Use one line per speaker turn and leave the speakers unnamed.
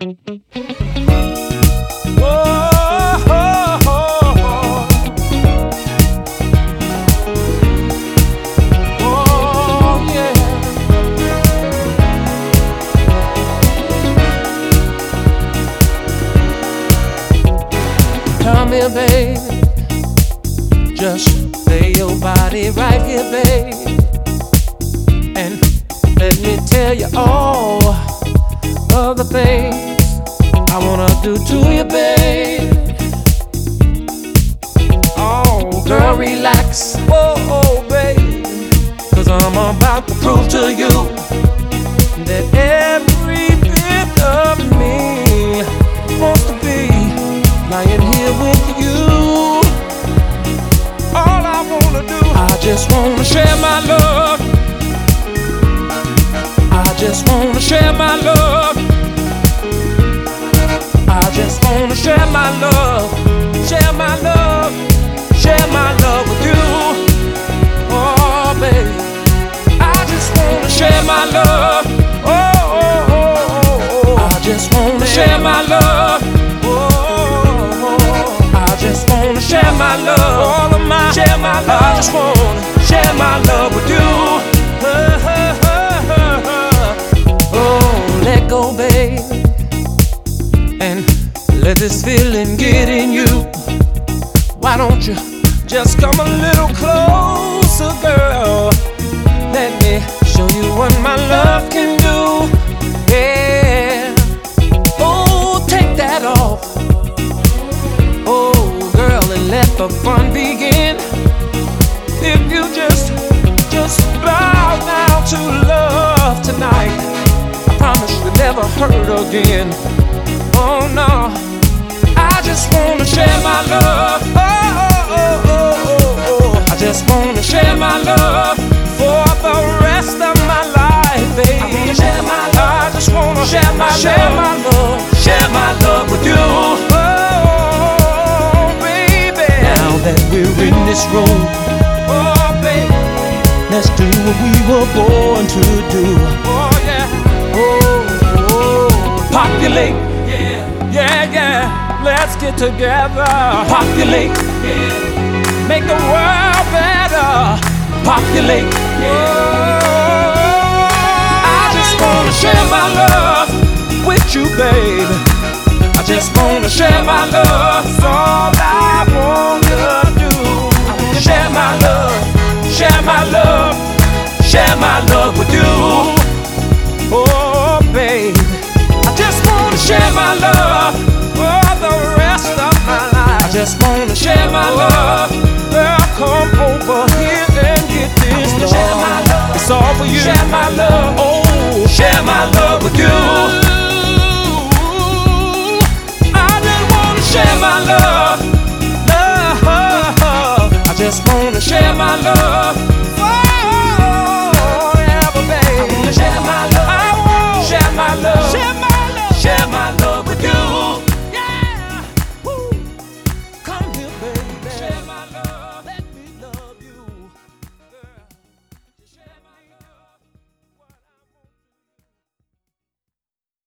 Come here, babe. Just lay your body right here, babe. And let me tell you all of the things I wanna do to you, babe. Oh, girl, relax. Oh, babe. 'Cause I'm about to prove to you that every bit of me wants to be lying here with you. All I wanna do, I just wanna share my love. I just wanna share my love. I just wanna share my love. Share my love. Share my love with you. Oh, baby, I just wanna share my love. Oh. I just wanna share my love. I just wanna share my love, all of my, share my love. I just wanna share my love with you. Oh, let go, babe, and let this feeling get in you. Why don't you just come a little closer, girl? Let me show you what my love can do. Yeah. Oh, take that off. Oh, girl, and let the fun begin. If you just bow down to love tonight, I promise you'll never hurt again. Oh no, I just wanna share my love. Oh. I just wanna share my love for the rest of my life, baby. I just wanna share my love, share my love with you. That we're in this room, oh baby, let's do what we were born to do. Oh yeah, oh, populate, yeah, let's get together. Populate, yeah, make the world better. Populate, yeah. I just wanna share my love with you, baby. I just wanna share my love, that's all I wanna do. Share my love, share my love, share my love with you. Oh, baby, I just wanna share my love for the rest of my life. I just wanna share my love. Girl, come over here and get this love. Share my love. It's all for you. Share my love. Oh, share my love with you. Share my love, I just wanna share my love.